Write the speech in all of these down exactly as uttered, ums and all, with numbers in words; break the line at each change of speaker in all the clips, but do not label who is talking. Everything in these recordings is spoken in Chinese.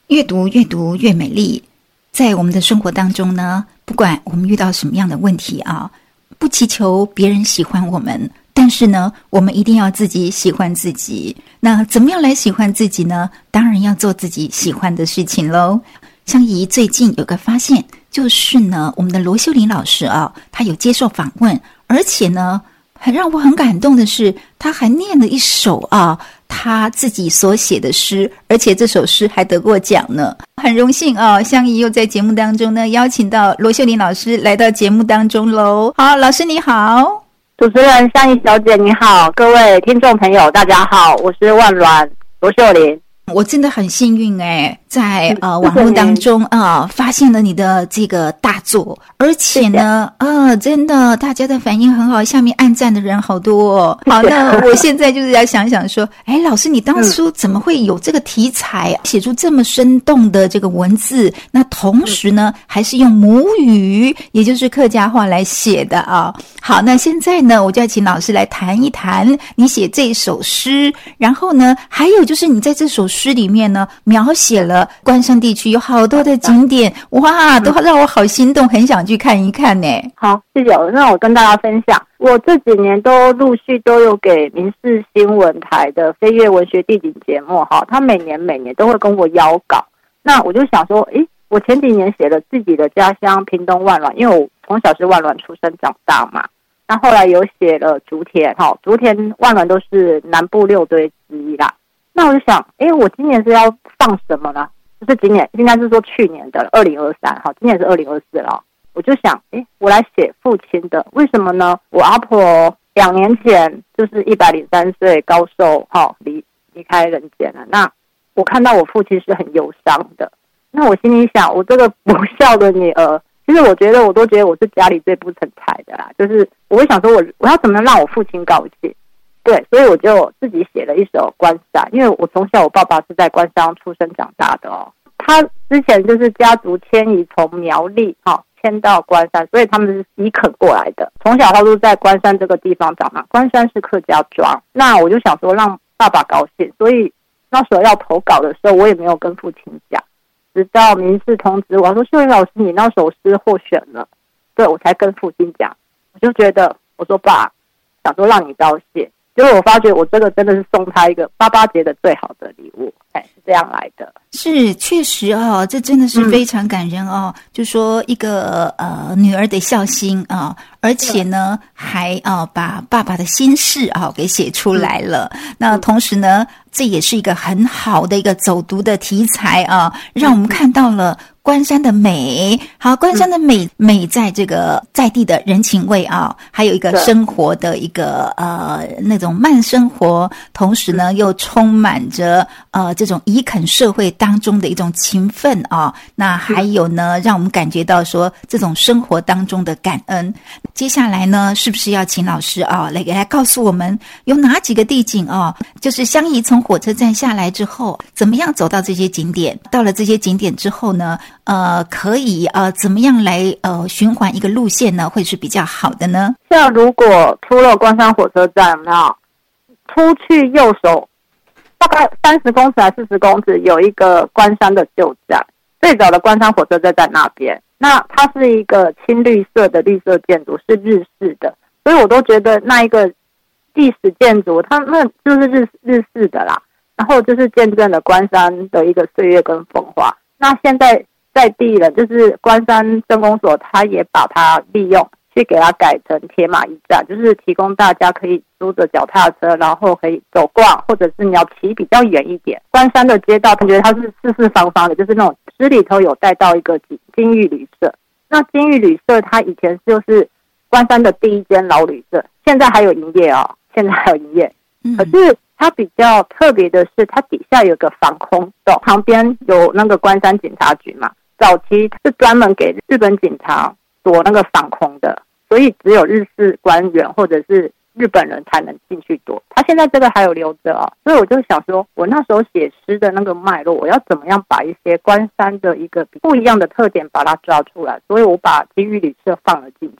越读越读越美丽。在我们的生活当中呢，不管我们遇到什么样的问题啊，不祈求别人喜欢我们，但是呢，我们一定要自己喜欢自己。那怎么样来喜欢自己呢？当然要做自己喜欢的事情咯。香怡最近有个发现，就是呢，我们的罗秀玲老师啊，她有接受访问，而且呢，很让我很感动的是，她还念了一首啊她自己所写的诗，而且这首诗还得过奖呢。很荣幸啊，香怡又在节目当中呢邀请到罗秀玲老师来到节目当中喽。好，老师你好。
主持人香怡小姐你好，各位听众朋友大家好，我是万峦罗秀玲。
我真的很幸运诶，在呃网络当中啊、呃、发现了你的这个大作，而且呢啊、呃、真的大家的反应很好，下面按赞的人好多哦。好，那我现在就是要想想说，哎，老师你当初怎么会有这个题材，写出这么生动的这个文字？那同时呢，还是用母语，也就是客家话来写的啊。好，那现在呢，我就要请老师来谈一谈你写这首诗，然后呢，还有就是你在这首诗里面呢，描写了关山地区有好多的景点，哇，都让我好心动，很想去看一看呢。
好，谢谢。那我跟大家分享，我这几年都陆续都有给民视新闻台的飞跃文学地景节目，哈，他每年每年都会跟我邀稿。那我就想说，诶，我前几年写了自己的家乡屏东万峦，因为我从小是万峦出生长大嘛。那后来有写了竹田，哈，竹田万峦都是南部六堆之一啦。那我就想，诶，我今年是要放什么呢？就是今年应该是说去年的二零二三，好，今年是二零二四了。我就想，诶，我来写父亲的，为什么呢？我阿婆两年前就是一百零三岁高寿，哈，离离开人间了。那我看到我父亲是很忧伤的，那我心里想，我这个不孝的女儿。其实我觉得，我都觉得我是家里最不成才的啦。就是我会想说我，我我要怎么让我父亲高兴？对，所以我就自己写了一首《关山》，因为我从小我爸爸是在关山出生长大的哦。他之前就是家族迁移从苗栗哈、哦、迁到关山，所以他们是移垦过来的。从小他都在关山这个地方长大，关山是客家庄。那我就想说让爸爸高兴，所以那时候要投稿的时候，我也没有跟父亲讲。直到民视通知我说秀玲老师你那首诗获选了，对，我才跟父亲讲。我就觉得我说爸，想说让你高兴，结果我发觉我这个真的是送他一个八八节的最好的礼物，哎，是这样来的。
是，确实哦，这真的是非常感人哦。嗯、就说一个呃女儿的孝心啊、呃，而且呢还啊、呃、把爸爸的心事啊、呃、给写出来了。嗯、那同时呢，这也是一个很好的一个走读的题材啊，让我们看到了关山的美。好，关山的美、嗯、美在这个在地的人情味啊，还有一个生活的一个呃那种慢生活，同时呢又充满着呃这种移垦社会当中的一种勤奋啊。那还有呢，让我们感觉到说这种生活当中的感恩。接下来呢，是不是要请老师啊来来告诉我们有哪几个地景啊？就是香怡从火车站下来之后，怎么样走到这些景点？到了这些景点之后呢，呃，可以呃怎么样来呃循环一个路线呢？会是比较好的呢？
像如果出了关山火车站，有没有出去右手大概三十公尺还是四十公尺，有一个关山的旧站，最早的关山火车站在那边。那它是一个青绿色的绿色建筑，是日式的，所以我都觉得那一个历史建筑，它那就是日日式的啦。然后就是见证了关山的一个岁月跟风华。那现在在地人就是关山镇公所，他也把它利用去给它改成铁马驿站，就是提供大家可以租着脚踏车，然后可以走逛，或者是你要骑比较远一点。关山的街道，他觉得它是四四方方的，就是那种诗里头有带到一个金玉旅社。那金玉旅社它以前就是关山的第一间老旅社，现在还有营业哦，现在还有营业。可是它比较特别的是，它底下有个防空洞，旁边有那个关山警察局嘛，早期是专门给日本警察躲那个防空的，所以只有日式官员或者是日本人才能进去躲。他现在这个还有留着哦，所以我就想说，我那时候写诗的那个脉络，我要怎么样把一些关山的一个不一样的特点把它抓出来，所以我把金玉旅社放了进去。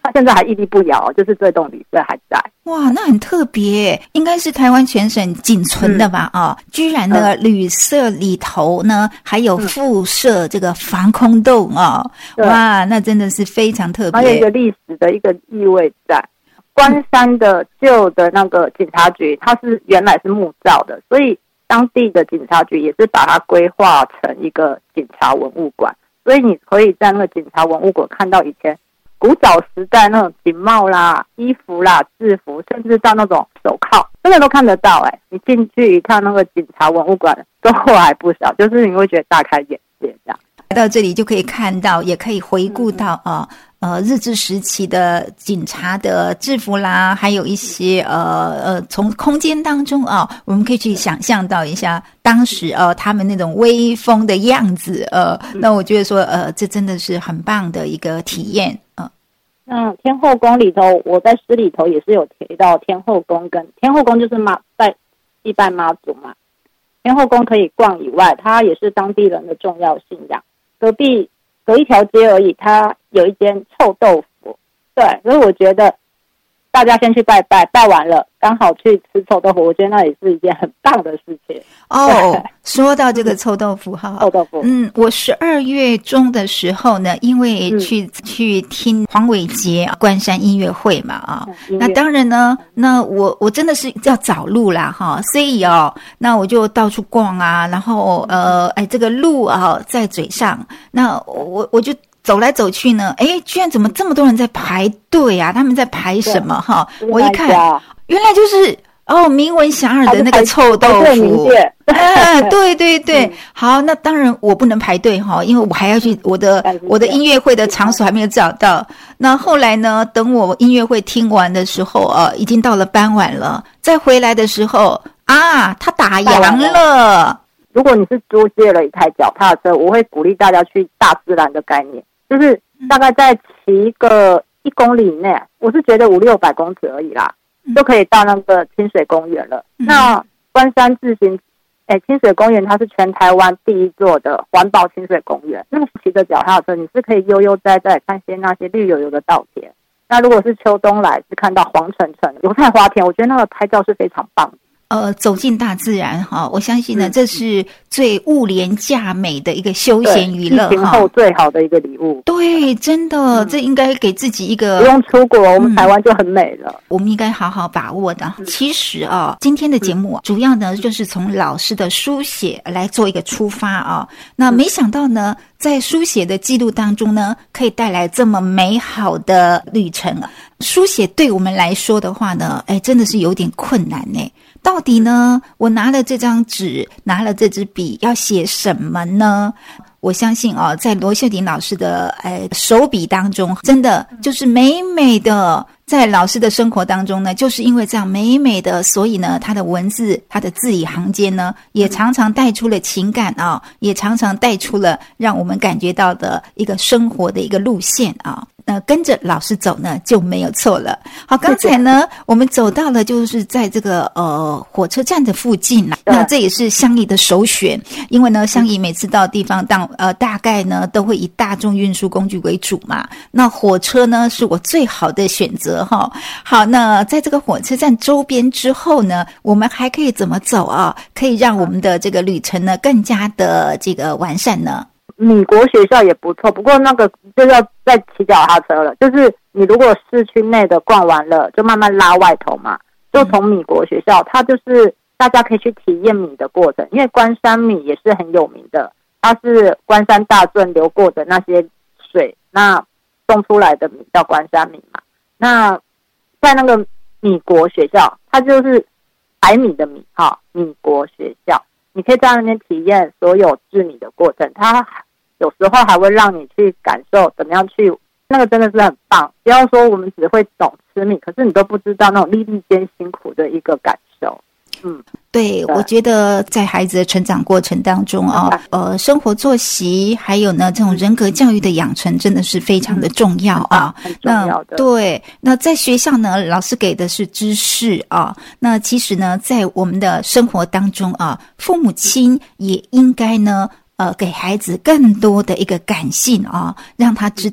他现在还屹立不摇，就是这栋旅社还在。
哇，那很特别，应该是台湾全省仅存的吧？啊、嗯哦，居然呢，嗯、旅社里头呢还有附设这个防空洞哦、嗯，哇，那真的是非常特别，
还有一个历史的一个意味在。关山的旧的那个警察局，它是原来是木造的，所以当地的警察局也是把它规划成一个警察文物馆，所以你可以在那个警察文物馆看到以前古早时代那种警帽啦、衣服啦、制服，甚至到那种手铐，真的都看得到哎、欸！你进去一看那个警察文物馆，收获还不少，就是你会觉得大开眼界这样。
来到这里就可以看到，也可以回顾到啊。嗯呃，日治时期的警察的制服啦，还有一些呃呃，从空间当中啊，我们可以去想象到一下当时呃他们那种威风的样子，呃，那我觉得说呃，这真的是很棒的一个体验呃。
那天后宫里头，我在诗里头也是有提到天后宫，跟天后宫就是妈在祭拜妈祖嘛，天后宫可以逛以外，它也是当地人的重要信仰。隔壁隔一条街而已，它有一间臭豆腐，对，所以我觉得大家先去拜拜，拜完了刚好去吃臭豆腐，我觉得那也是一件很棒的事情。
哦，说到这个臭豆腐哈，
臭豆腐，
嗯，我十二月中的时候呢，因为去、嗯、去听黄伟杰关山音乐会嘛啊、嗯，那当然呢，那我我真的是要找路啦哈，所以哦，那我就到处逛啊，然后呃，哎，这个路啊在嘴上，那我我就。走来走去呢，哎，居然怎么这么多人在排队啊？他们在排什么哈？我一看，原来就是哦，名闻遐迩的那个臭豆腐。啊，对对对、嗯，好，那当然我不能排队哈，因为我还要去我的我的音乐会的场所还没有找到。那后来呢，等我音乐会听完的时候啊，已经到了傍晚了。再回来的时候啊，他打烊了。
如果你是租借了一台脚踏车，我会鼓励大家去大自然的概念。就是大概在骑个一公里以内，我是觉得五六百公尺而已啦，嗯、就可以到那个清水公园了。嗯、那关山自行，哎，清水公园它是全台湾第一座的环保清水公园。那骑着脚踏车，你是可以悠悠哉哉看些那些绿油油的稻田。那如果是秋冬来，是看到黄澄澄油菜花田，我觉得那个拍照是非常棒的。
呃，走进大自然哈，我相信呢，这是最物廉价美的一个休闲娱乐哈。疫情后
最好的一个礼物。
对，真的，嗯、这应该给自己一个
不用出国，我们台湾就很美了。
嗯、我们应该好好把握的。嗯、其实啊，今天的节目、啊、主要呢就是从老师的书写来做一个出发啊。那没想到呢，在书写的记录当中呢，可以带来这么美好的旅程啊。书写对我们来说的话呢，哎，真的是有点困难呢。到底呢，我拿了这张纸，拿了这支笔，要写什么呢？我相信哦，在罗秀婷老师的呃手笔当中，真的就是美美的。在老师的生活当中呢，就是因为这样美美的，所以呢，他的文字，他的字里行间呢，也常常带出了情感啊，也常常带出了让我们感觉到的一个生活的一个路线啊。那跟着老师走呢就没有错了。好，刚才呢我们走到了就是在这个呃火车站的附近啦，那这也是香怡的首选，因为呢香怡每次到地方当呃大概呢都会以大众运输工具为主嘛，那火车呢是我最好的选择哈。好，那在这个火车站周边之后呢，我们还可以怎么走啊？可以让我们的这个旅程呢更加的这个完善呢？
米国学校也不错，不过那个就要再骑脚踏车了。就是你如果市区内的逛完了，就慢慢拉外头嘛，就从米国学校，它就是大家可以去体验米的过程，因为关山米也是很有名的，它是关山大圳流过的那些水，那种出来的米叫关山米嘛。那在那个米国学校，它就是白米的米哈，米国学校，你可以在那边体验所有制米的过程，它有时候还会让你去感受怎么样去，那个真的是很棒。不要说我们只会懂吃米，可是你都不知道那种粒粒间辛苦的一个感受。嗯，
对，我觉得在孩子的成长过程当中啊，呃，生活作息还有呢这种人格教育的养成真的是非常的重要啊，
嗯、很重要的。
那对，那在学校呢，老师给的是知识啊，那其实呢，在我们的生活当中啊，父母亲也应该呢，呃，给孩子更多的一个感性啊，让他知道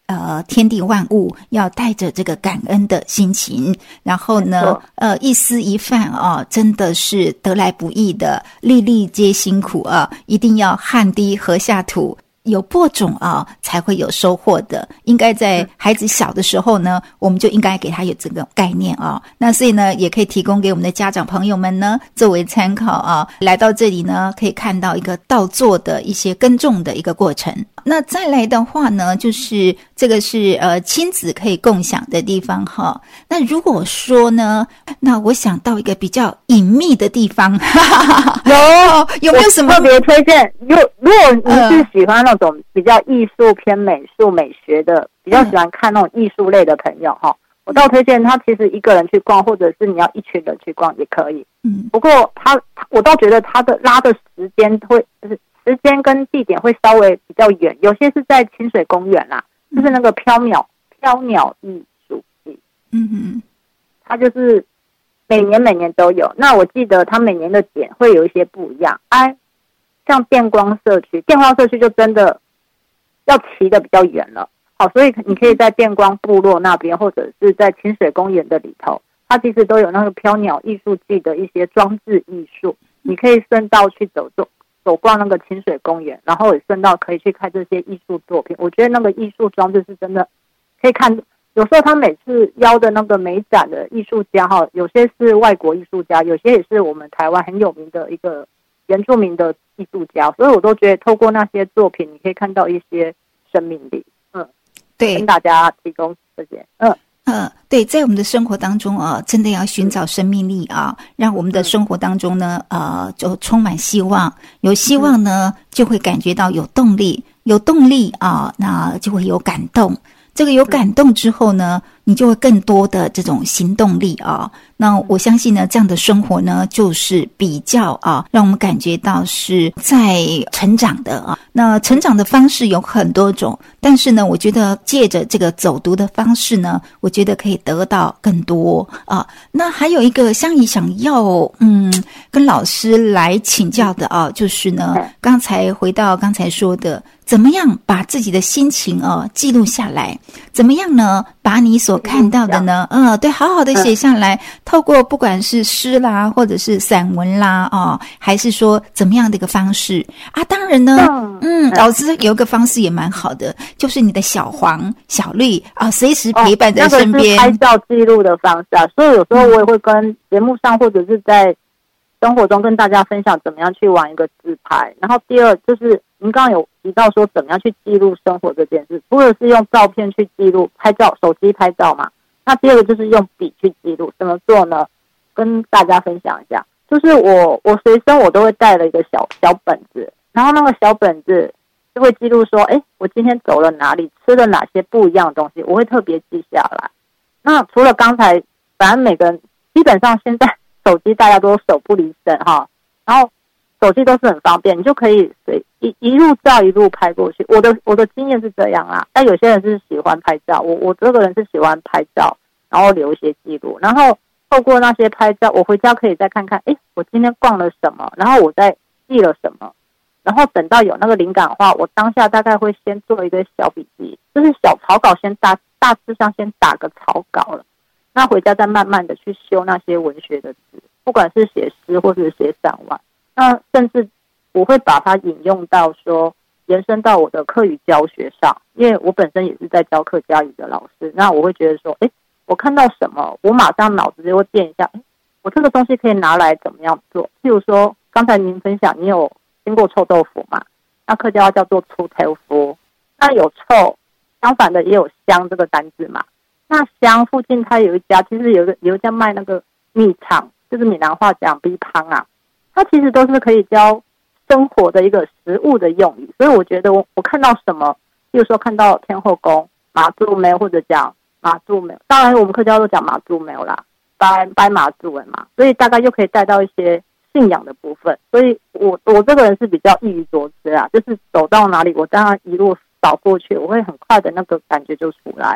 呃，天地万物要带着这个感恩的心情，然后呢，呃，一丝一饭啊，真的是得来不易的，粒粒皆辛苦啊，一定要汗滴禾下土。有播种啊，才会有收获的。应该在孩子小的时候呢，我们就应该给他有这个概念啊。那所以呢，也可以提供给我们的家长朋友们呢，作为参考啊。来到这里呢，可以看到一个稻作的一些耕种的一个过程。那再来的话呢，就是这个是呃亲子可以共享的地方哈。那如果说呢，那我想到一个比较隐秘的地方，有有没有什么
特别推荐？如如果你是喜欢那种比较艺术偏美术美学的，比较喜欢看那种艺术类的朋友哈，我倒推荐他其实一个人去逛，或者是你要一群人去逛也可以。嗯，不过他我倒觉得他的拉的时间会就是时间跟地点会稍微比较远，有些是在清水公园啦，就是那个飘鸟飘鸟艺术季。嗯哼，他就是每年每年都有。那我记得他每年的点会有一些不一样。哎，像电光社区，电光社区就真的要骑的比较远了。好，所以你可以在电光部落那边，或者是在清水公园的里头，它其实都有那个飘鸟艺术季的一些装置艺术，你可以顺道去走走走逛那个清水公园，然后也顺道可以去看这些艺术作品。我觉得那个艺术装置是真的可以看。有时候他每次邀的那个美展的艺术家哈，有些是外国艺术家，有些也是我们台湾很有名的一个原住民的艺术家，所以我都觉得透过那些作品，你可以看到一些生命力。嗯，对，跟大家提供这些。嗯
嗯，对，在我们的生活当中啊，真的要寻找生命力啊，让我们的生活当中呢，呃，就充满希望。有希望呢，就会感觉到有动力，有动力啊，那就会有感动。这个有感动之后呢，你就会更多的这种行动力啊。那我相信呢，这样的生活呢，就是比较啊，让我们感觉到是在成长的啊。那成长的方式有很多种，但是呢，我觉得借着这个走读的方式呢，我觉得可以得到更多啊。那还有一个香怡想要嗯跟老师来请教的啊，就是呢，刚才回到刚才说的，怎么样把自己的心情啊记录下来？怎么样呢？把你所看到的呢，嗯，对，好好的写下来，透过不管是诗啦，或者是散文啦，哦，还是说怎么样的一个方式啊？当然呢，嗯，老师有一个方式也蛮好的，就是你的小黄、小绿啊，随时陪伴在身边。
哦，那个是拍照记录的方式啊，所以有时候我也会跟节目上或者是在生活中跟大家分享怎么样去玩一个自拍。然后第二就是您刚刚有提到说怎么样去记录生活这件事，除了是用照片去记录拍照，手机拍照嘛，那第二个就是用笔去记录。怎么做呢？跟大家分享一下，就是我我随身我都会带了一个小小本子，然后那个小本子就会记录说，哎，我今天走了哪里，吃了哪些不一样的东西，我会特别记下来。那除了刚才，反正每个人基本上现在手机大家都手不离身哈，然后手机都是很方便，你就可以随一一路照一路拍过去。我的我的经验是这样啊，但有些人是喜欢拍照，我我这个人是喜欢拍照，然后留一些记录，然后透过那些拍照，我回家可以再看看，哎，我今天逛了什么，然后我再记了什么，然后等到有那个灵感的话，我当下大概会先做一个小笔记，就是小草稿先大大致上先打个草稿了。那回家再慢慢的去修那些文学的字，不管是写诗或者是写散文，那甚至我会把它引用到说延伸到我的课语教学上，因为我本身也是在教客家语的老师，那我会觉得说，哎，我看到什么，我马上脑子就会变一下，哎，我这个东西可以拿来怎么样做？譬如说，刚才您分享，你有听过臭豆腐嘛？那客家话叫做粗豆腐，那有臭，相反的也有香这个单字嘛。那乡附近它有一家，其实有一个有一家卖那个米肠，就是闽南话讲米汤啊，它其实都是可以教生活的一个食物的用语。所以我觉得我我看到什么，比如说看到天后宫马祖梅，或者讲马祖梅，当然我们客家都讲马祖梅啦，白白马祖梅嘛，所以大概又可以带到一些信仰的部分。所以我我这个人是比较易于着知啊，就是走到哪里，我当然一路扫过去，我会很快的那个感觉就出来了。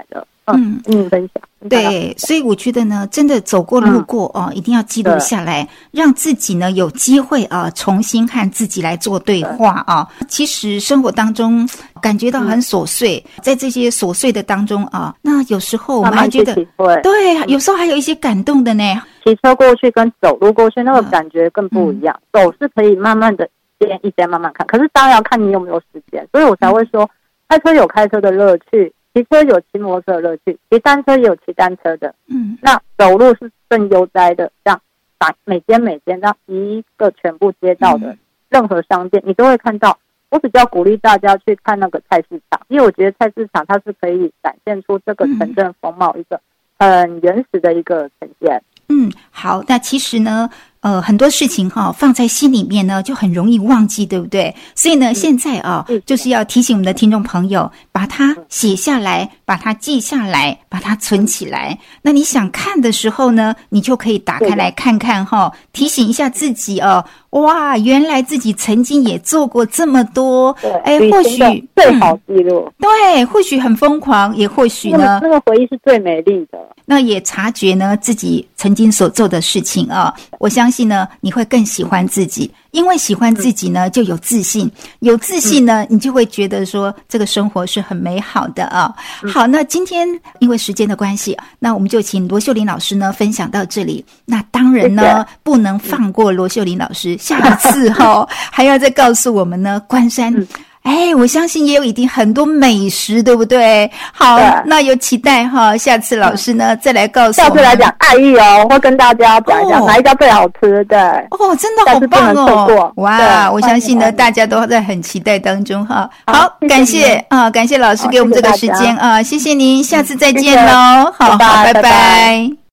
嗯，跟你分享。
对，所以我觉得呢，真的走过路过哦、嗯，一定要记录下来，让自己呢有机会啊，重新和自己来做对话啊。其实生活当中感觉到很琐碎，嗯、在这些琐碎的当中啊，那有时候我们还觉得，
慢慢
对，有时候还有一些感动的呢。
骑车过去跟走路过去那个感觉更不一样，嗯、走是可以慢慢的一天一天慢慢看，可是当然要看你有没有时间，所以我才会说，开车有开车的乐趣。骑车有骑摩托车的乐趣，骑单车也有骑单车的。嗯，那走路是更悠哉的，这样把每间每间这样一个全部街道的、嗯、任何商店，你都会看到。我比较鼓励大家去看那个菜市场，因为我觉得菜市场它是可以展现出这个城镇风貌一个很原始的一个呈现。
嗯，好，那其实呢。呃，很多事情哈、哦、放在心里面呢，就很容易忘记，对不对？所以呢，嗯、现在啊、哦，就是要提醒我们的听众朋友，把它写下来，把它记下来，把它存起来。那你想看的时候呢，你就可以打开来看看哈、哦，提醒一下自己哦。哇，原来自己曾经也做过这么多，哎，或许
最好记录、
嗯，对，或许很疯狂，也或许呢，
那个回忆是最美丽的。
那也察觉呢自己曾经所做的事情啊、哦，我相信呢，你会更喜欢自己，因为喜欢自己呢，就有自信，有自信呢，你就会觉得说这个生活是很美好的啊、哦。好，那今天因为时间的关系，那我们就请罗秀玲老师呢分享到这里。那当然呢，謝謝不能放过罗秀玲老师，下一次哈、哦、还要再告诉我们呢，关山。嗯哎，我相信也有一定很多美食，对不对？好，那有期待哈，下次老师呢、嗯、再来告诉我们。下次来
讲爱玉哦，会跟大家讲一讲、哦、哪一家最好吃的。
哦，真的好棒哦！哇，我相信呢大家都在很期待当中哈。好，好谢谢感谢啊，感谢老师给我们这个时间啊，谢谢您，下次再见喽。好，好，拜拜。拜拜。